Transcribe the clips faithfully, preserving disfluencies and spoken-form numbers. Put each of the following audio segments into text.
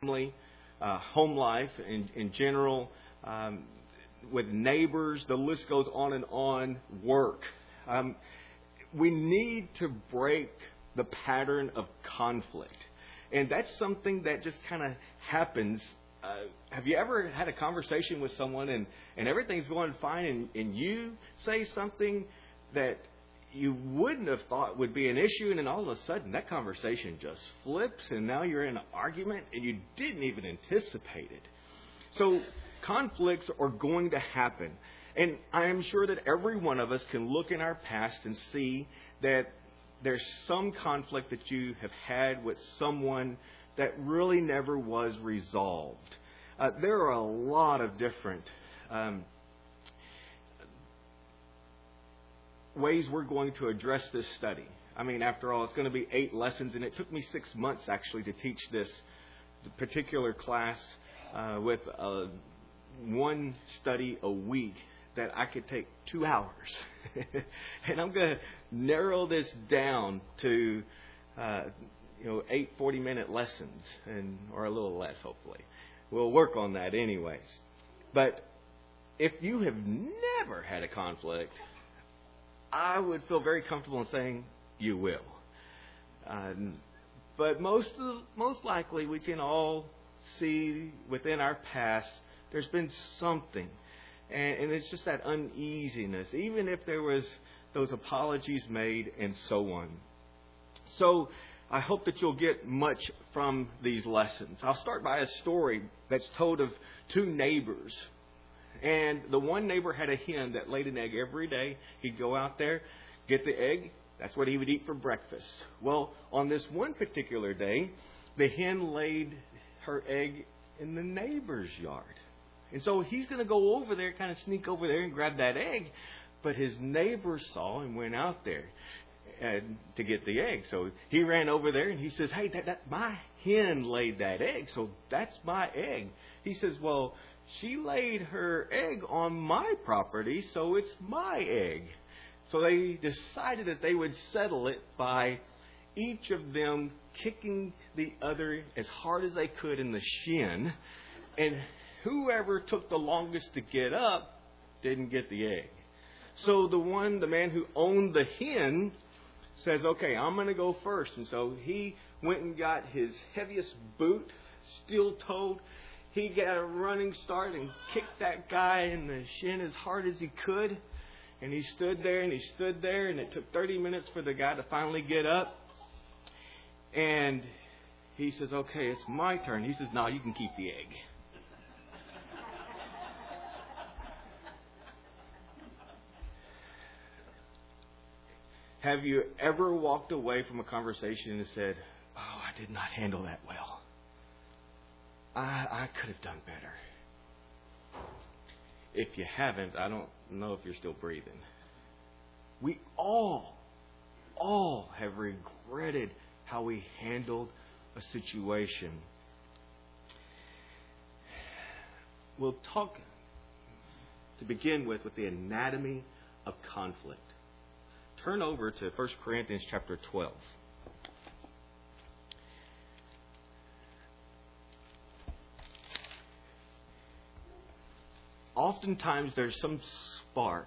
family, uh, home life in, in general, um, with neighbors, the list goes on and on, work. Um, we need to break the pattern of conflict. And that's something that just kind of happens. Uh, have you ever had a conversation with someone and, and everything's going fine and, and you say something that you wouldn't have thought would be an issue, and then all of a sudden that conversation just flips and now you're in an argument and you didn't even anticipate it. So conflicts are going to happen. And I am sure that every one of us can look in our past and see that there's some conflict that you have had with someone that really never was resolved. Uh, there are a lot of different um, ways we're going to address this study. I mean, after all, it's going to be eight lessons, and it took me six months actually to teach this particular class uh, with uh, one study a week that I could take two hours. And I'm going to narrow this down to uh, you know eight forty-minute lessons, and or a little less, hopefully. We'll work on that anyways. But if you have never had a conflict, I would feel very comfortable in saying you will. Um, but most of the, most likely we can all see within our past there's been something. And, and it's just that uneasiness, even if there was those apologies made and so on. So I hope that you'll get much from these lessons. I'll start by a story that's told of two neighbors. And the one neighbor had a hen that laid an egg every day. He'd go out there, get the egg. That's what he would eat for breakfast. Well, on this one particular day, the hen laid her egg in the neighbor's yard. And so he's going to go over there, kind of sneak over there and grab that egg. But his neighbor saw and went out there and, to get the egg. So he ran over there and he says, hey, that, that my hen laid that egg, so that's my egg. He says, well, she laid her egg on my property, so it's my egg. So they decided that they would settle it by each of them kicking the other as hard as they could in the shin. And whoever took the longest to get up didn't get the egg. So the one, the man who owned the hen says, okay, I'm going to go first. And so he went and got his heaviest boot, steel-toed. He got a running start and kicked that guy in the shin as hard as he could. And he stood there and he stood there, and it took thirty minutes for the guy to finally get up. And he says, okay, it's my turn. He says, no, you can keep the egg. Have you ever walked away from a conversation and said, oh, I did not handle that well. I, I could have done better. If you haven't, I don't know if you're still breathing. We all, all have regretted how we handled a situation. We'll talk to begin with with the anatomy of conflict. Turn over to First Corinthians chapter twelve. Oftentimes there's some spark.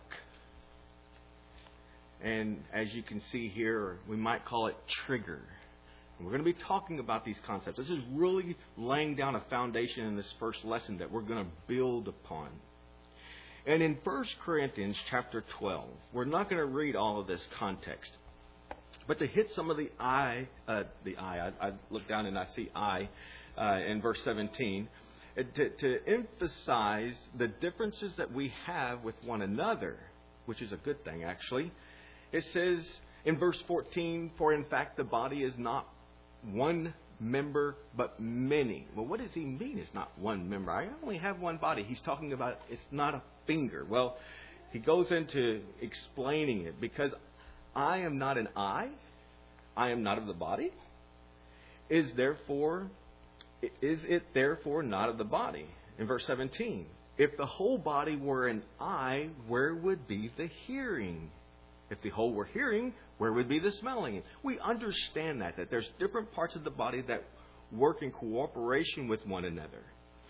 And as you can see here, we might call it trigger. And we're going to be talking about these concepts. This is really laying down a foundation in this first lesson that we're going to build upon. And in First Corinthians chapter twelve, we're not going to read all of this context, but to hit some of the I, uh, the I, I, I look down and I see I uh, in verse seventeen, to, to emphasize the differences that we have with one another, which is a good thing actually. It says in verse fourteen, for in fact the body is not one member, but many. Well, what does he mean it's not one member? I only have one body. He's talking about it's not a finger. Well, he goes into explaining it because I am not an eye. I am not of the body. Is therefore, is it therefore not of the body? In verse seventeen, if the whole body were an eye, where would be the hearing? If the whole were hearing, where would be the smelling? We understand that, that there's different parts of the body that work in cooperation with one another.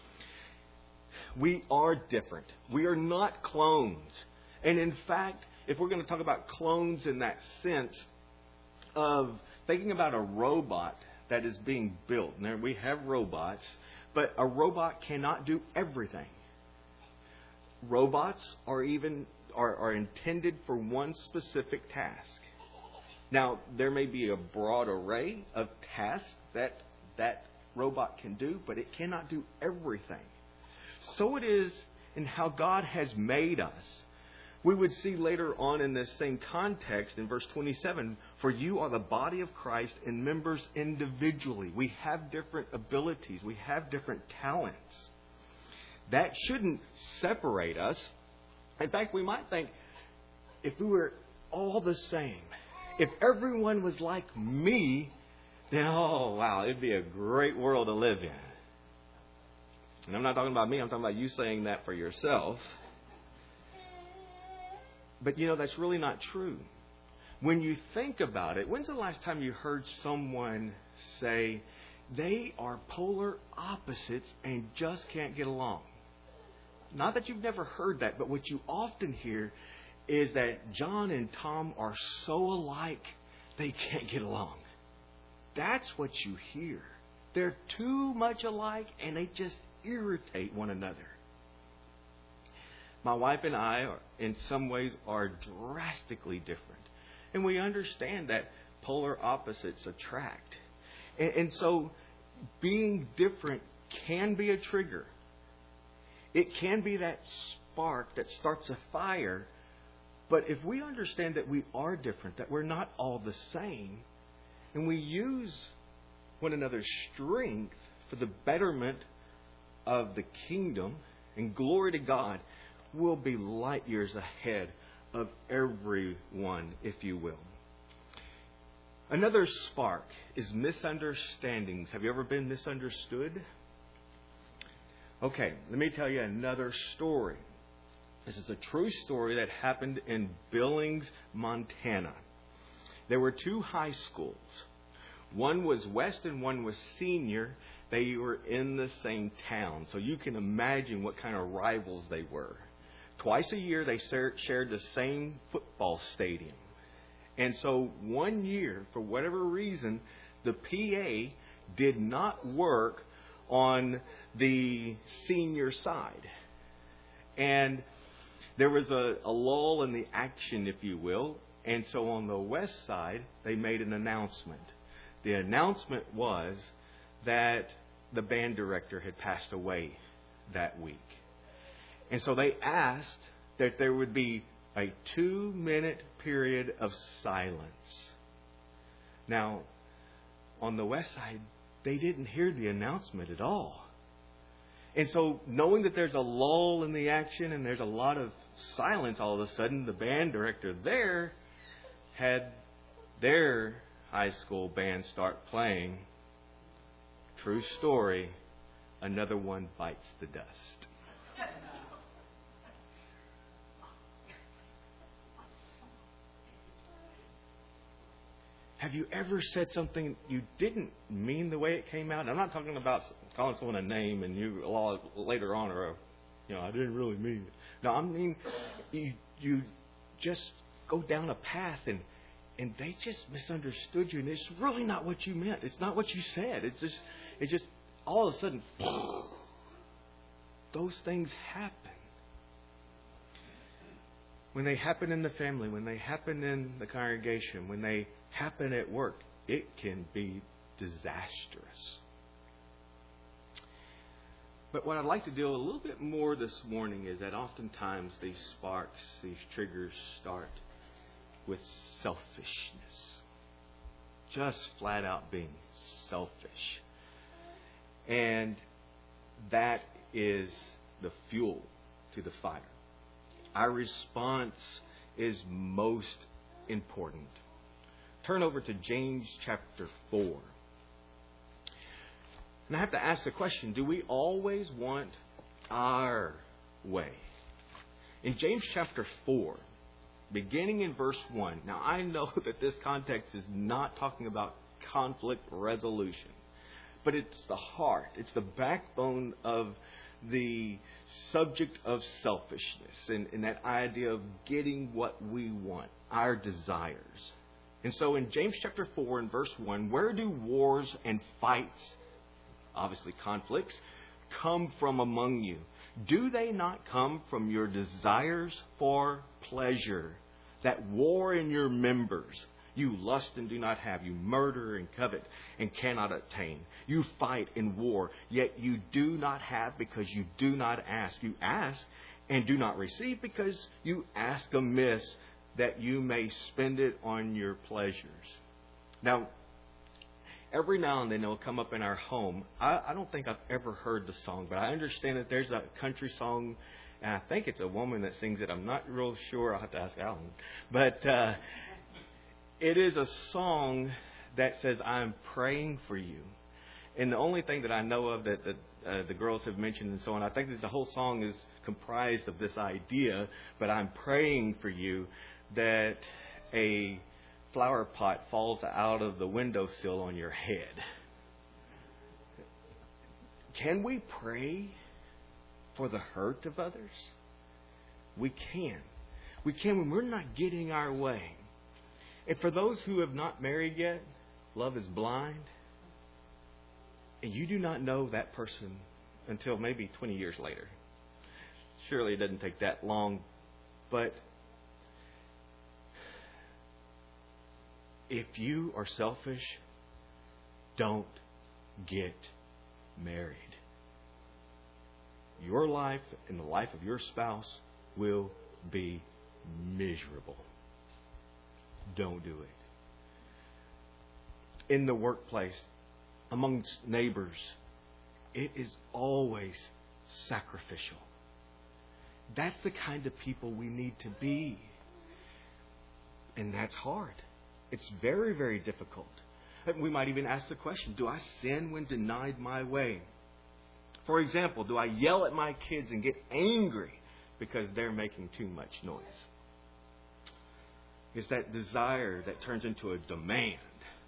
We are different. We are not clones. And in fact, if we're going to talk about clones in that sense of thinking about a robot that is being built. Now, we have robots, but a robot cannot do everything. Robots are even are, are intended for one specific task. Now, there may be a broad array of tasks that that robot can do, but it cannot do everything. So it is in how God has made us. We would see later on in this same context in verse twenty-seven, for you are the body of Christ and members individually. We have different abilities. We have different talents. That shouldn't separate us. In fact, we might think if we were all the same, if everyone was like me, then, oh, wow, it'd be a great world to live in. And I'm not talking about me. I'm talking about you saying that for yourself. But, you know, that's really not true. When you think about it, when's the last time you heard someone say they are polar opposites and just can't get along? Not that you've never heard that, but what you often hear is that John and Tom are so alike they can't get along. That's what you hear. They're too much alike and they just irritate one another. My wife and I, are, in some ways, are drastically different. And we understand that polar opposites attract. And, and so being different can be a trigger. It can be that spark that starts a fire. But if we understand that we are different, that we're not all the same, and we use one another's strength for the betterment of the kingdom and glory to God, we'll be light years ahead of everyone, if you will. Another spark is misunderstandings. Have you ever been misunderstood? Okay, let me tell you another story. This is a true story that happened in Billings, Montana. There were two high schools. One was West and one was Senior. They were in the same town. So you can imagine what kind of rivals they were. Twice a year, they shared the same football stadium. And so one year, for whatever reason, the P A did not work on the Senior side. And there was a, a lull in the action, if you will. And so on the West side, they made an announcement. The announcement was that the band director had passed away that week. And so they asked that there would be a two-minute period of silence. Now, on the West side, they didn't hear the announcement at all. And so knowing that there's a lull in the action and there's a lot of silence all of a sudden, the band director there had their high school band start playing. True story, Another One Bites the Dust. Have you ever said something you didn't mean the way it came out? I'm not talking about calling someone a name and you later on or, you know, I didn't really mean it. No, I mean, you, you just go down a path and and they just misunderstood you, and it's really not what you meant. It's not what you said. It's just, it's just all of a sudden, those things happen. When they happen in the family, when they happen in the congregation, when they happen at work, it can be disastrous. But what I'd like to deal a little bit more this morning is that oftentimes these sparks, these triggers start with selfishness. Just flat out being selfish. And that is the fuel to the fire. Our response is most important. Turn over to James chapter four. And I have to ask the question, do we always want our way? In James chapter four, beginning in verse one. Now, I know that this context is not talking about conflict resolution. but it's the heart. It's the backbone of the subject of selfishness and, and that idea of getting what we want, our desires. And so in James chapter four and verse one, where do wars and fights, obviously conflicts, come from among you? Do they not come from your desires for pleasure that war in your members? You lust and do not have. You murder and covet and cannot obtain. You fight and war, yet you do not have because you do not ask. You ask and do not receive because you ask amiss that you may spend it on your pleasures. Now, every now and then it will come up in our home. I, I don't think I've ever heard the song, but I understand that there's a country song, and I think it's a woman that sings it. I'm not real sure. I'll have to ask Alan. But uh, it is a song that says, I'm praying for you. And the only thing that I know of that, that uh, the girls have mentioned and so on, I think that the whole song is comprised of this idea, but I'm praying for you that a flower pot falls out of the windowsill on your head. Can we pray for the hurt of others? We can. We can when we're not getting our way. And for those who have not married yet, love is blind. And you do not know that person until maybe twenty years later. Surely it doesn't take that long. But if you are selfish, don't get married. Your life and the life of your spouse will be miserable. Don't do it. In the workplace, amongst neighbors, it is always sacrificial. That's the kind of people we need to be. And that's hard. It's very, very difficult. We might even ask the question, do I sin when denied my way? For example, do I yell at my kids and get angry because they're making too much noise? It's that desire that turns into a demand.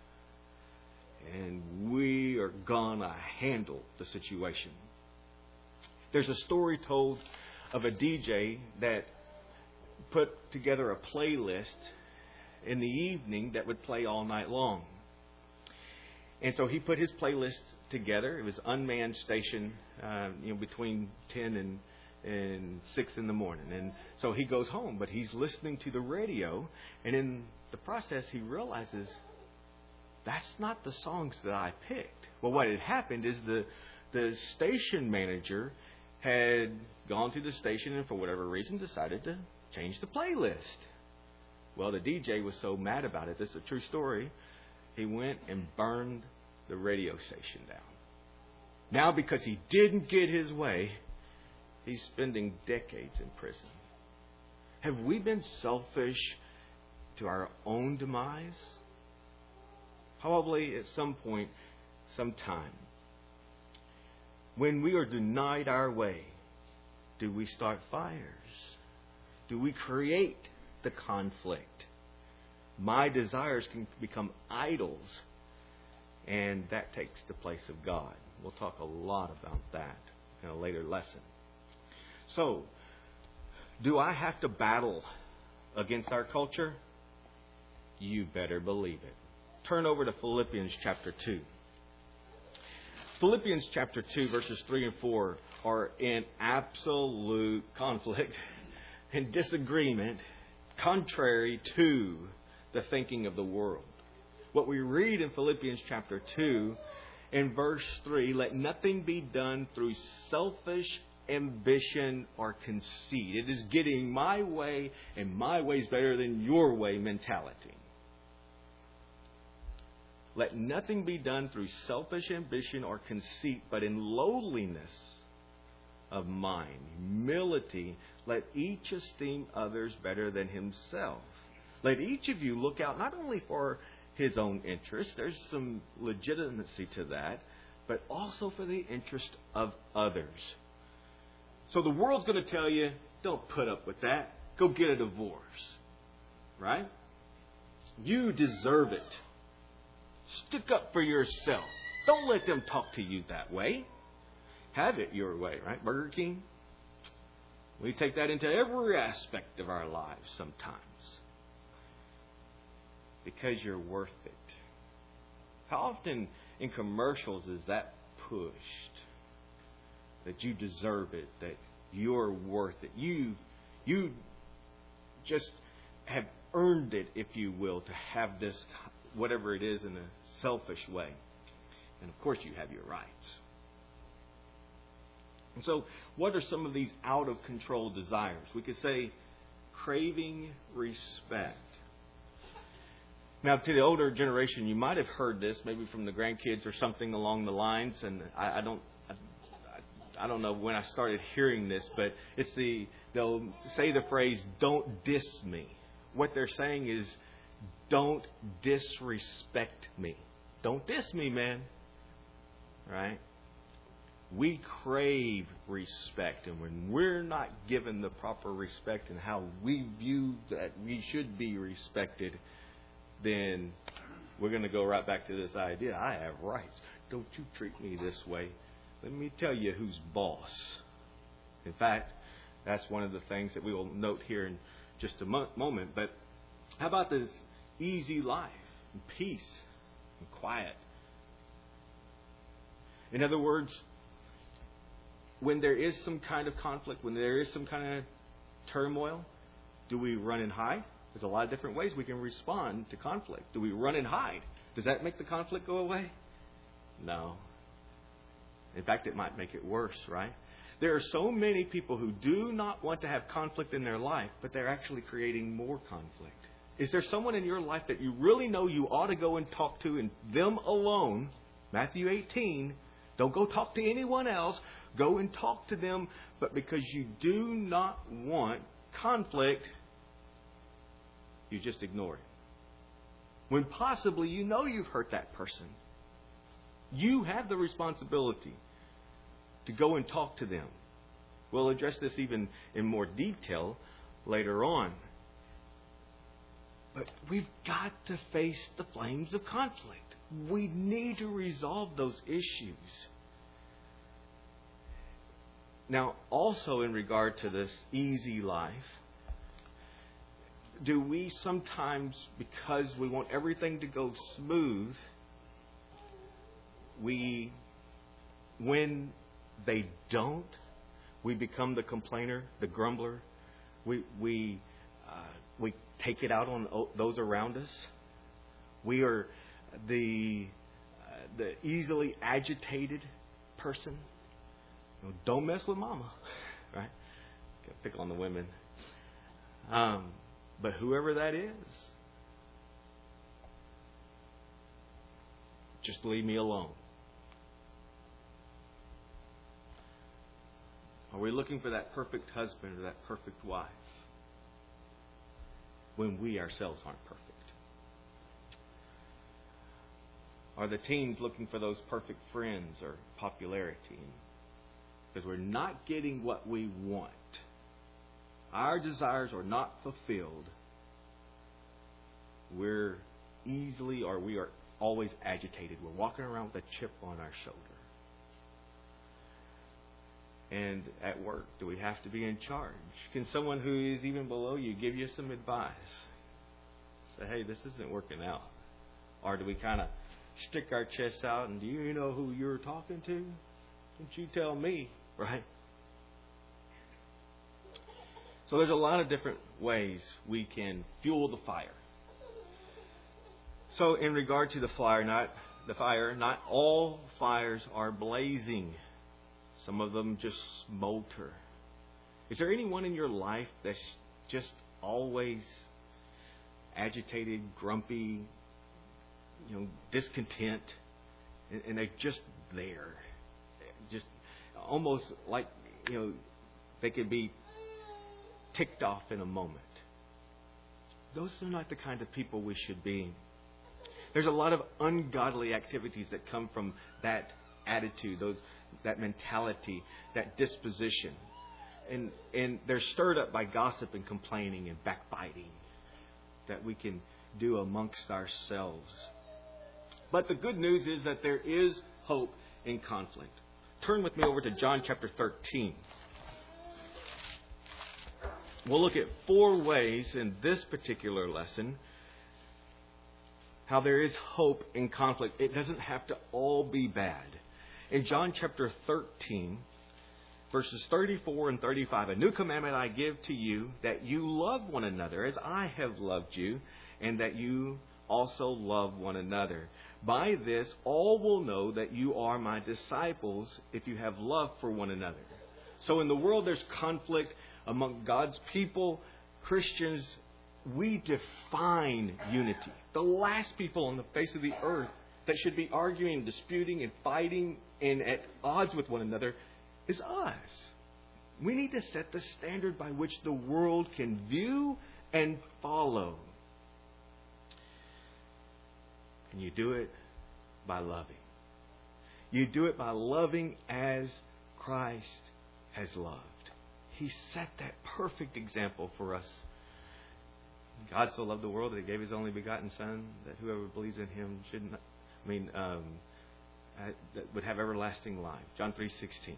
And we are gonna handle the situation. There's a story told of a D J that put together a playlist in the evening that would play all night long. And so he put his playlist together. It was unmanned station, uh, you know, between ten and and six in the morning. And so he goes home, but he's listening to the radio, and in the process he realizes that's not the songs that I picked. Well, what had happened is the the station manager had gone to the station and for whatever reason decided to change the playlist. Well, the D J was so mad about it, this is a true story, he went and burned the radio station down. Now, because he didn't get his way, he's spending decades in prison. Have we been selfish to our own demise? Probably at some point, sometime. When we are denied our way, do we start fires? Do we create the conflict? My desires can become idols, and that takes the place of God. We'll talk a lot about that in a later lesson. So, do I have to battle against our culture? You better believe it. Turn over to Philippians chapter two. Philippians chapter two, verses three and four are in absolute conflict and disagreement, contrary to the thinking of the world. What we read in Philippians chapter two, in verse three, let nothing be done through selfish ambition or conceit. It is getting my way, and my way is better than your way mentality. Let nothing be done through selfish ambition or conceit, but in lowliness of mind, humility, let each esteem others better than himself. Let each of you look out not only for his own interest, there's some legitimacy to that, but also for the interest of others. So the world's going to tell you, don't put up with that. Go get a divorce. Right? You deserve it. Stick up for yourself. Don't let them talk to you that way. Have it your way, right? Burger King. We take that into every aspect of our lives sometimes. Because you're worth it. How often in commercials is that pushed? That you deserve it, that you're worth it. You, you just have earned it, if you will, to have this, whatever it is, in a selfish way. And of course you have your rights. And so, what are some of these out-of-control desires? We could say craving respect. Now, to the older generation, you might have heard this, maybe from the grandkids or something along the lines. And I, I don't, I, I don't know when I started hearing this, but it's the they'll say the phrase "Don't diss me." What they're saying is, "Don't disrespect me. Don't diss me, man." Right? We crave respect, and when we're not given the proper respect and how we view that we should be respected, then we're going to go right back to this idea. I have rights. Don't you treat me this way. Let me tell you who's boss. In fact, that's one of the things that we will note here in just a mo- moment. But how about this easy life, and peace, and quiet? In other words, when there is some kind of conflict, when there is some kind of turmoil, do we run and hide? There's a lot of different ways we can respond to conflict. Do we run and hide? Does that make the conflict go away? No. In fact, it might make it worse, right? There are so many people who do not want to have conflict in their life, but they're actually creating more conflict. Is there someone in your life that you really know you ought to go and talk to, and them alone? Matthew eighteen, don't go talk to anyone else. Go and talk to them, but because you do not want conflict, you just ignore it. When possibly you know you've hurt that person. You have the responsibility to go and talk to them. We'll address this even in more detail later on. But we've got to face the flames of conflict. We need to resolve those issues. Now, also in regard to this easy life, do we sometimes, because we want everything to go smooth, we, when they don't, we become the complainer, the grumbler. We we uh, we take it out on those around us. We are the uh, the easily agitated person. You know, don't mess with mama, right? Got to pick on the women. Um, but whoever that is, just leave me alone. Are we looking for that perfect husband or that perfect wife when we ourselves aren't perfect? Are the teens looking for those perfect friends or popularity? Because we're not getting what we want. Our desires are not fulfilled. We're easily, or we are always agitated. We're walking around with a chip on our shoulder. And at work, do we have to be in charge? Can someone who is even below you give you some advice? Say, hey, this isn't working out. Or do we kind of stick our chests out and do you know who you're talking to? Don't you tell me, right? So there's a lot of different ways we can fuel the fire. So in regard to the fire, not the fire, not all fires are blazing. Some of them just smolter. Is there anyone in your life that's just always agitated, grumpy, you know, discontent, and, and they're just there, just almost like, you know, they could be ticked off in a moment? Those are not the kind of people we should be. There's a lot of ungodly activities that come from that attitude, those that mentality, that disposition. And and they're stirred up by gossip and complaining and backbiting that we can do amongst ourselves. But the good news is that there is hope in conflict. Turn with me over to John chapter thirteen. We'll look at four ways in this particular lesson how there is hope in conflict. It doesn't have to all be bad. In John chapter thirteen, verses thirty-four and thirty-five, a new commandment I give to you, that you love one another as I have loved you, and that you also love one another. By this, all will know that you are my disciples if you have love for one another. So in the world, there's conflict among God's people, Christians. We define unity. The last people on the face of the earth that should be arguing, disputing, and fighting and at odds with one another is us. We need to set the standard by which the world can view and follow. And you do it by loving. You do it by loving as Christ has loved. He set that perfect example for us. God so loved the world that He gave His only begotten Son, that whoever believes in Him should not, I mean, um, that would have everlasting life. John three sixteen.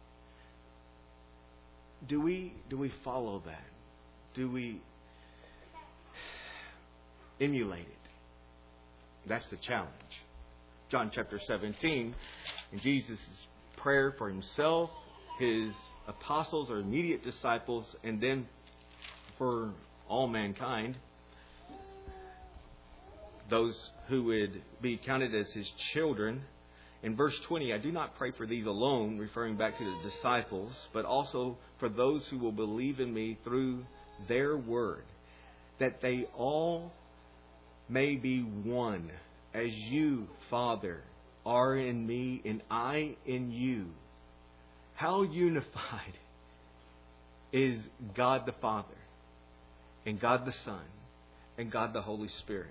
Do we do we follow that? Do we emulate it? That's the challenge. John chapter seventeen, in Jesus' prayer for Himself, His apostles or immediate disciples, and then for all mankind, those who would be counted as His children. In verse twenty, I do not pray for these alone, referring back to the disciples, but also for those who will believe in me through their word, that they all may be one, as you, Father, are in me and I in you. How unified is God the Father and God the Son and God the Holy Spirit.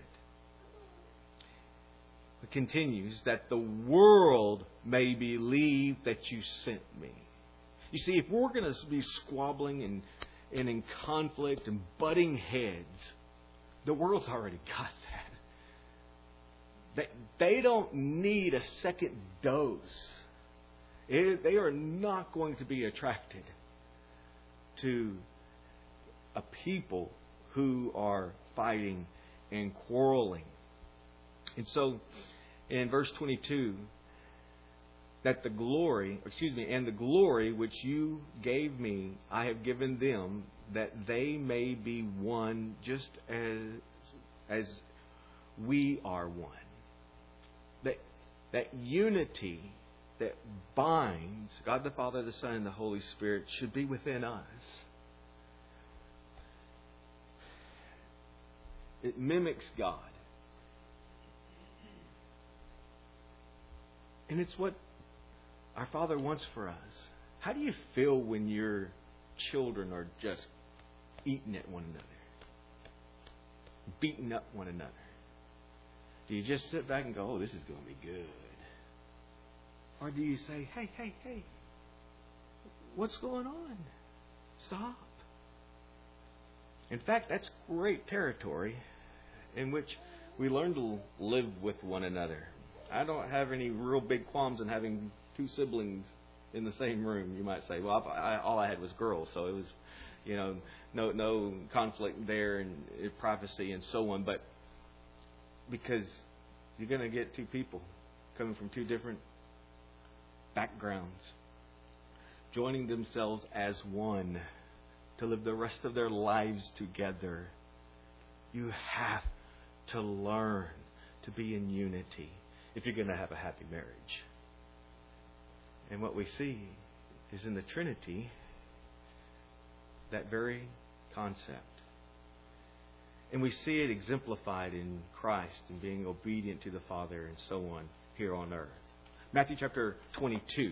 It continues, that the world may believe that you sent me. You see, if we're going to be squabbling and, and in conflict and butting heads, the world's already got that. They, they don't need a second dose. It, they are not going to be attracted to a people who are fighting and quarreling. And so, in verse twenty-two, that the glory, excuse me, and the glory which you gave me, I have given them, that they may be one, just as as we are one. That that unity that binds God the Father, the Son, and the Holy Spirit should be within us. It mimics God. And it's what our Father wants for us. How do you feel when your children are just eating at one another? Beating up one another? Do you just sit back and go, oh, this is going to be good? Or do you say, hey, hey, hey, what's going on? Stop. In fact, that's great territory in which we learn to live with one another. I don't have any real big qualms in having two siblings in the same room. You might say, well, I, all I had was girls, so it was, you know, no no conflict there and privacy and so on. But because you're going to get two people coming from two different backgrounds, joining themselves as one to live the rest of their lives together. You have to learn to be in unity if you're going to have a happy marriage. And what we see is in the Trinity, that very concept. And we see it exemplified in Christ and being obedient to the Father and so on here on earth. Matthew chapter twenty-two.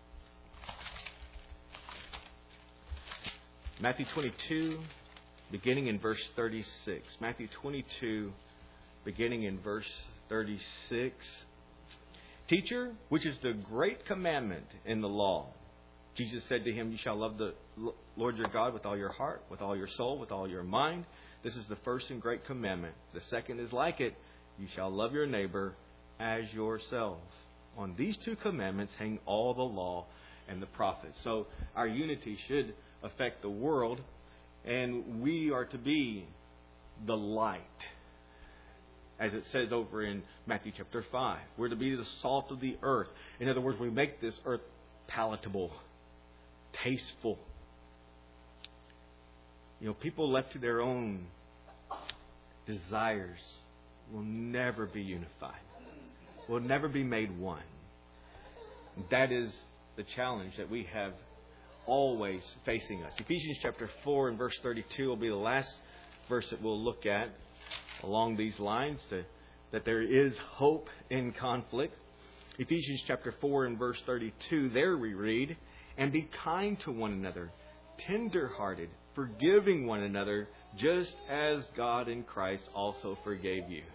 Matthew twenty-two, beginning in verse thirty-six. Matthew twenty-two, beginning in verse thirty-six. Teacher, which is the great commandment in the law? Jesus said to him, you shall love the Lord your God with all your heart, with all your soul, with all your mind. This is the first and great commandment. The second is like it. You shall love your neighbor as yourself. On these two commandments hang all the law and the prophets. So our unity should affect the world, and we are to be the light. As it says over in Matthew chapter five. We're to be the salt of the earth. In other words, we make this earth palatable, tasteful. You know, people left to their own desires will never be unified. Will never be made one. That is the challenge that we have always facing us. Ephesians chapter four and verse thirty-two will be the last verse that we'll look at along these lines, to, that there is hope in conflict. Ephesians chapter four and verse thirty-two, there we read, "And be kind to one another, tender-hearted, forgiving one another, just as God in Christ also forgave you."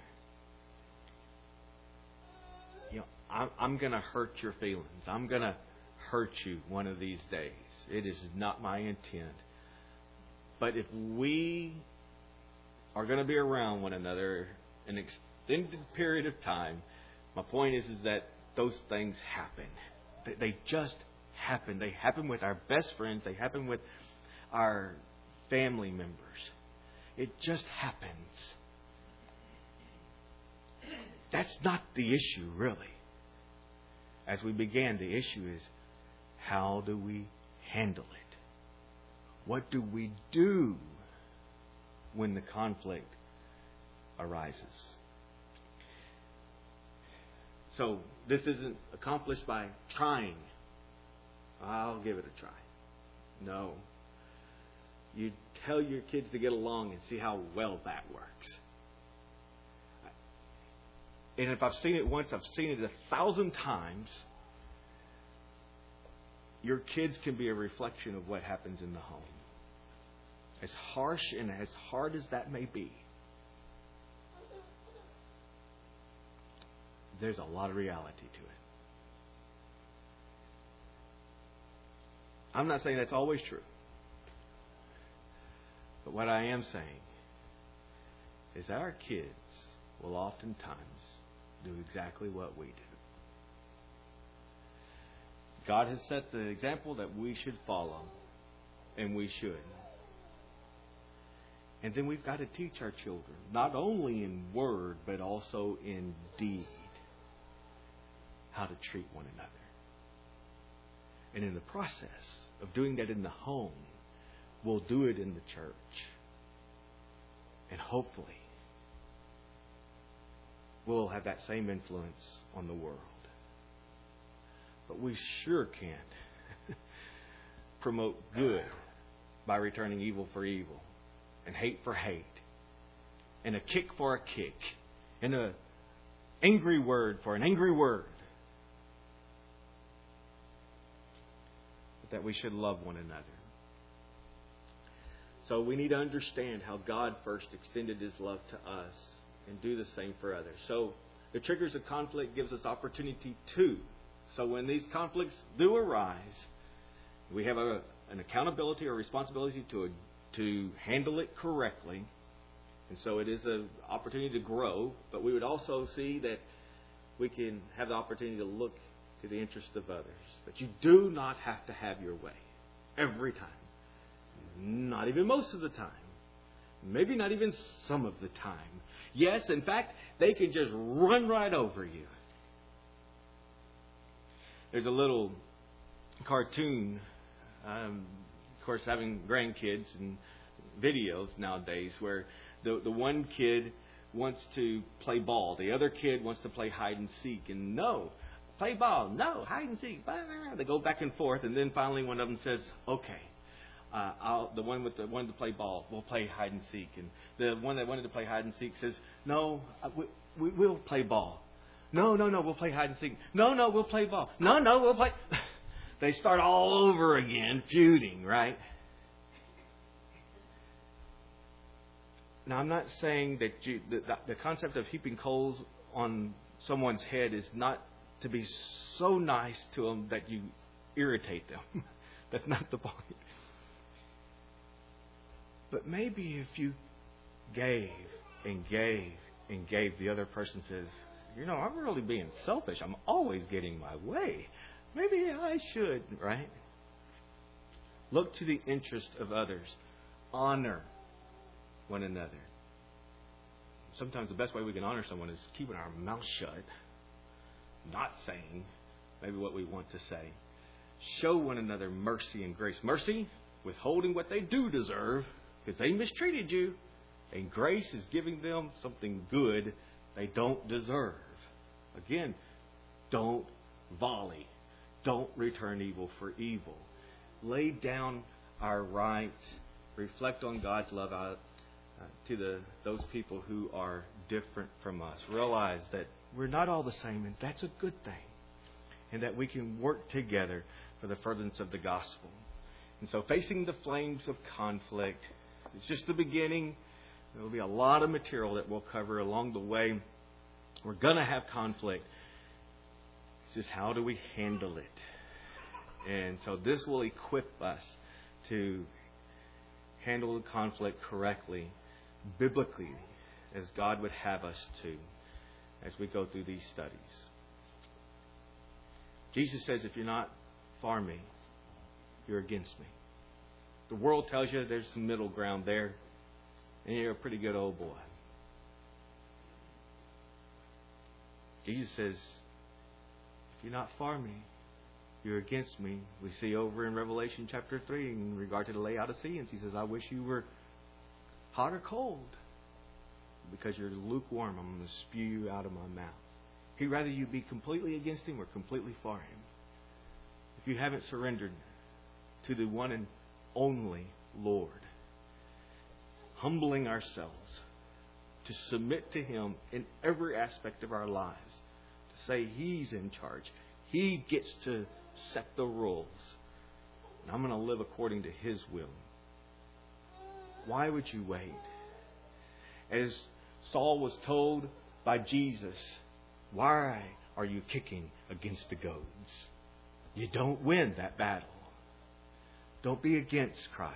You know, I'm, I'm going to hurt your feelings. I'm going to hurt you one of these days. It is not my intent. But if we are going to be around one another an extended period of time, my point is, is that those things happen. They just happen. They happen with our best friends. They happen with our family members. It just happens. That's not the issue, really. As we began, the issue is, how do we handle it? What do we do when the conflict arises? So this isn't accomplished by trying. I'll give it a try. No. You tell your kids to get along and see how well that works. And if I've seen it once, I've seen it a thousand times. Your kids can be a reflection of what happens in the home. As harsh and as hard as that may be, there's a lot of reality to it. I'm not saying that's always true. But what I am saying is that our kids will oftentimes do exactly what we do. God has set the example that we should follow, and we should. And then we've got to teach our children, not only in word, but also in deed, how to treat one another. And in the process of doing that in the home, we'll do it in the church. And hopefully, we'll have that same influence on the world. But we sure can't promote good by returning evil for evil, and hate for hate, and a kick for a kick, and an angry word for an angry word. But that we should love one another. So we need to understand how God first extended His love to us, and do the same for others. So the triggers of conflict gives us opportunity too. So when these conflicts do arise, we have a, an accountability or responsibility to, to handle it correctly. And so it is an opportunity to grow. But we would also see that we can have the opportunity to look to the interest of others. That you do not have to have your way every time. Not even most of the time. Maybe not even some of the time. Yes, in fact, they can just run right over you. There's a little cartoon, um, of course, having grandkids and videos nowadays, where the the one kid wants to play ball, the other kid wants to play hide and seek, and no, play ball, no, hide and seek. They go back and forth, and then finally one of them says, "Okay, uh, I'll, the one with the one to play ball, we'll play hide and seek," and the one that wanted to play hide and seek says, "No, we, we, we'll play ball." No, no, no, we'll play hide and seek. No, no, we'll play ball. No, no, we'll play... They start all over again, feuding, right? Now, I'm not saying that you, the, the concept of heaping coals on someone's head is not to be so nice to them that you irritate them. That's not the point. But maybe if you gave and gave and gave, the other person says, You know, I'm really being selfish. I'm always getting my way. Maybe I should, right? Look to the interest of others. Honor one another. Sometimes the best way we can honor someone is keeping our mouth shut, not saying maybe what we want to say. Show one another mercy and grace. Mercy, withholding what they do deserve because they mistreated you. And grace is giving them something good they don't deserve. Again, don't volley. Don't return evil for evil. Lay down our rights. Reflect on God's love out uh, to the those people who are different from us. Realize that we're not all the same, and that's a good thing. And that we can work together for the furtherance of the gospel. And so facing the flames of conflict is just the beginning. There will be a lot of material that we'll cover along the way. We're going to have conflict. It's just how do we handle it? And so this will equip us to handle the conflict correctly, biblically, as God would have us to, as we go through these studies. Jesus says, if you're not for me, you're against me. The world tells you there's some middle ground there, and you're a pretty good old boy. Jesus says, if you're not for me, you're against me. We see over in Revelation chapter three in regard to the Laodiceans, he says, I wish you were hot or cold. Because you're lukewarm, I'm going to spew you out of my mouth. He'd rather you be completely against him or completely for him. If you haven't surrendered to the one and only Lord, humbling ourselves to submit to him in every aspect of our lives, to say he's in charge. He gets to set the rules. And I'm going to live according to his will. Why would you wait? As Saul was told by Jesus, why are you kicking against the goads? You don't win that battle. Don't be against Christ.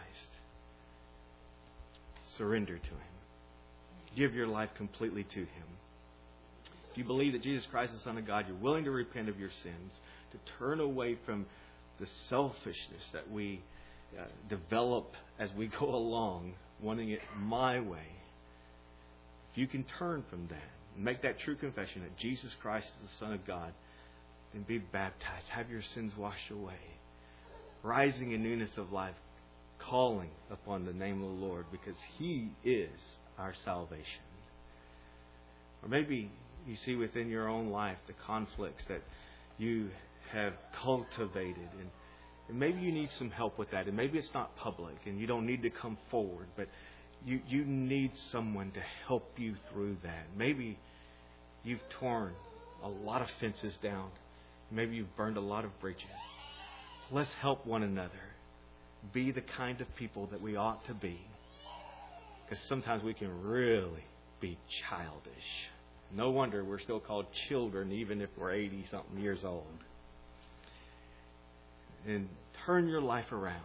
Surrender to him. Give your life completely to him. If you believe that Jesus Christ is the Son of God, you're willing to repent of your sins, to turn away from the selfishness that we uh, develop as we go along, wanting it my way. If you can turn from that and make that true confession that Jesus Christ is the Son of God, then be baptized. Have your sins washed away. Rising in newness of life, calling upon the name of the Lord because he is our salvation. Or maybe you see within your own life the conflicts that you have cultivated, and, and maybe you need some help with that, and maybe it's not public and you don't need to come forward, but you, you need someone to help you through that. Maybe you've torn a lot of fences down. Maybe you've burned a lot of bridges. Let's help one another. Be the kind of people that we ought to be. Because sometimes we can really be childish. No wonder we're still called children even if we're eighty-something years old. And turn your life around.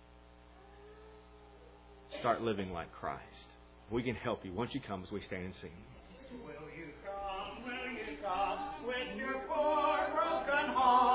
Start living like Christ. We can help you. Once you come as we stand and sing. Will you come, will you come with your poor broken heart?